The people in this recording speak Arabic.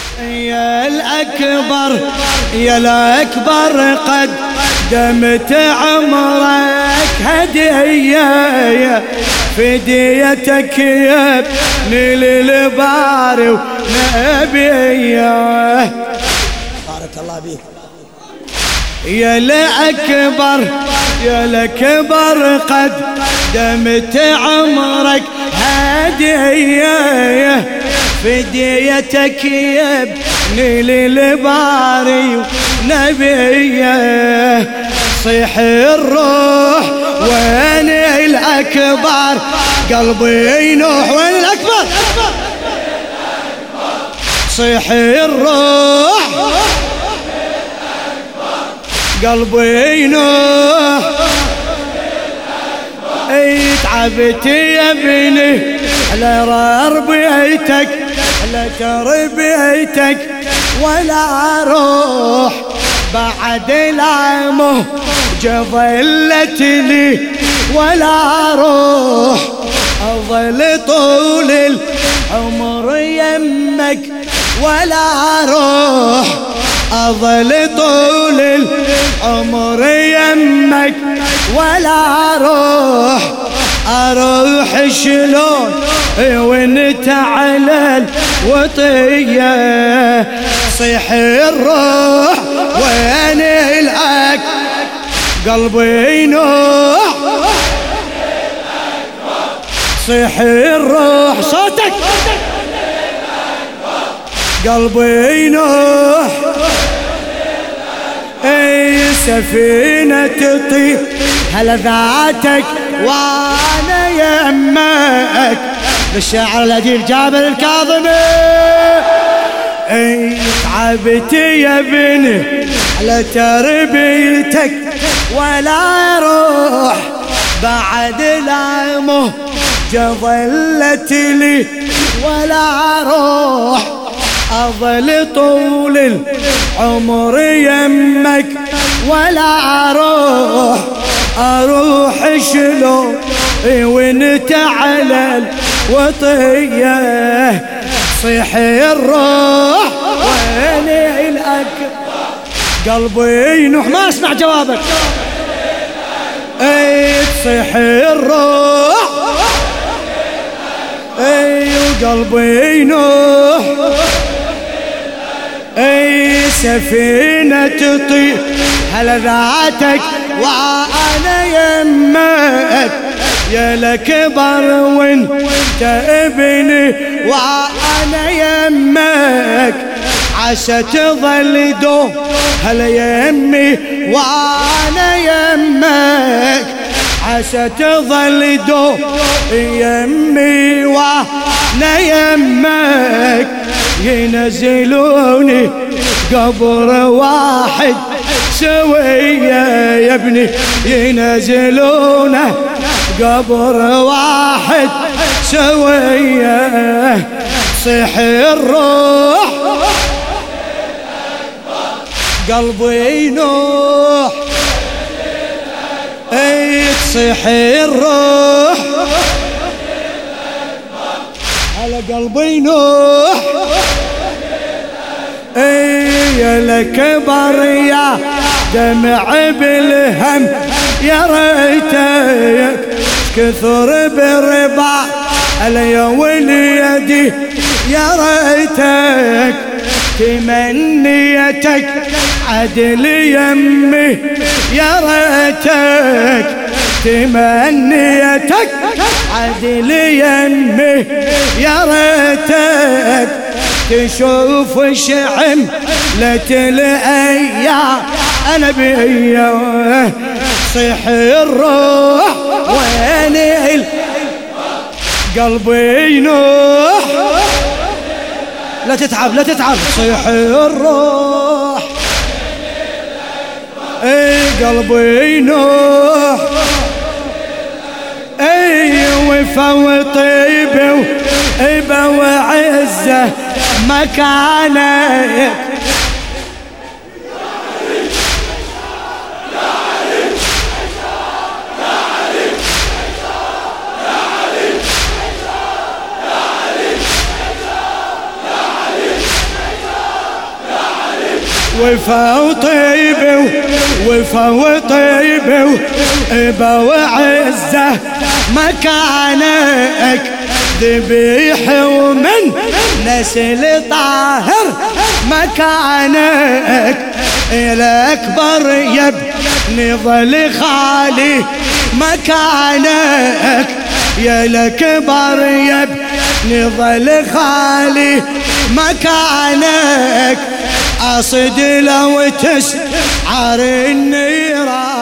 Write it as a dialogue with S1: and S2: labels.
S1: يا الأكبر يا الأكبر قدمت عمرك هدية فديتك يا ابني للباري ونبيه.
S2: بارك الله بيك.
S1: يا الأكبر يا الأكبر قدمت عمرك هدية فديتك يا ابني للباري ونبيه. صيح الروح وين الأكبر قلبي ينوح. وين الأكبر؟ صيح الروح قلبي ينوح. تعبت يا ابني على ربيتك على تربيتك ولا اروح بعد العمه ظلت لي ولا اروح اظل طول العمر يمك ولا اروح اظل طول العمر يمك ولا اروح شلون وانت على الوطيه. صيح الروح وين الأك قلبي ينوح. صيح الروح صوتك قلبي ينوح. سفينة تطير هلذاتك وانا يمك. للشاعر الأديب جابر الكاظمي. تعبت يا ابني على تربيتك ولا روح بعد العمه ظلت لي ولا روح أظل طول العمر يمك ولا أروح شلون وانت على الوطيه. صيح الروح وين الأكبر قلبي ينوح. ما اسمع جوابك. تصيح الروح وقلبي ينوح. سفينة تطير هلذاتك وانا يمك. يا الأكبر وانت ابني وانا يمك. عسى تظل دوم هلا يمي وانا يمك. عسى تظل دوم يمي وانا يمك. ينزلوني قبر واحد سوية يا ابني ينزلونه قبر واحد سوية. صيح الروح قلبي ينوح. تصيح الروح على قلبي ينوح. يا الأكبر يا دمع بالهم يا ريتك كثر بالربا علي وليدي يا ريتك تمنيتك عدل يمي يا ريتك تمنيتك عدل يمي يا ريتك تشوف شعملة الأيام أنا بيا. صيح الروح وين قلبي ينوح. لا تتعب لا تتعب. صيح الروح قلبي ينوح. وفا وطيب وإبا وعزة مكانك. وفا وطيبه وفا وطيبه وإبا وعزة مكانك ذبيح ومن نسل طاهر مكانك الأكبر يا ابن ظل خالي مكانك يا الأكبر يا ابن ظل خالي مكانك أصد لو تسعر النيران